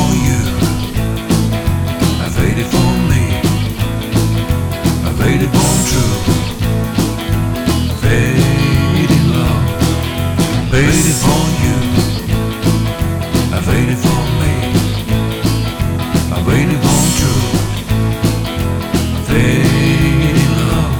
you. I've waited for me. I've waited for true. Fading love. Waited for you. I've waited for me. I've waited for true. Fading love.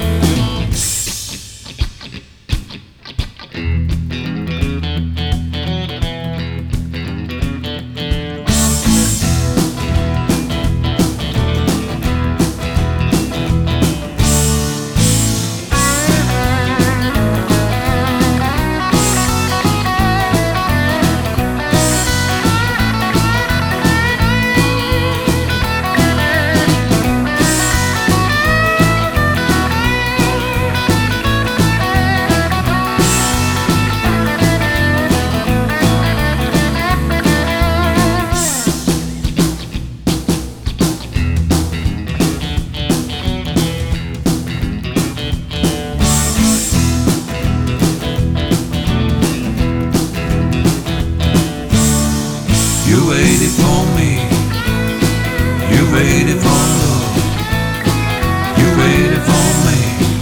You waited for me. You waited for love. You waited for me.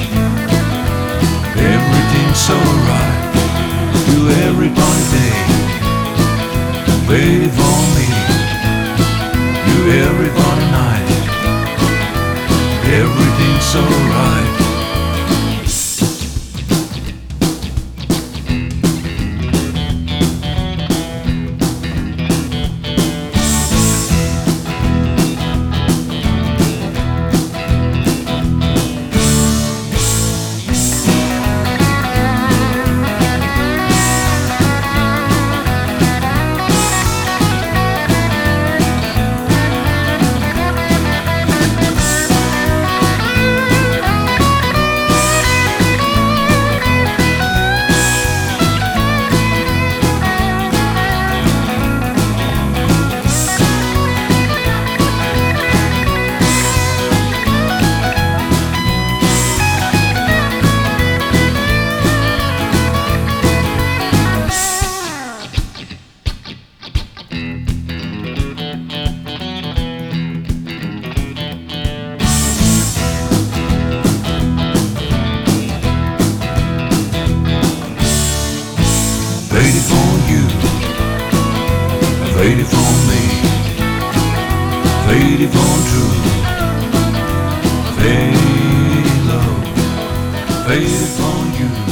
Everything's so right. You every day. Waited for me. You every night. Everything's so right. Waited for you, waited for me, waited for true, fading love, waited for you.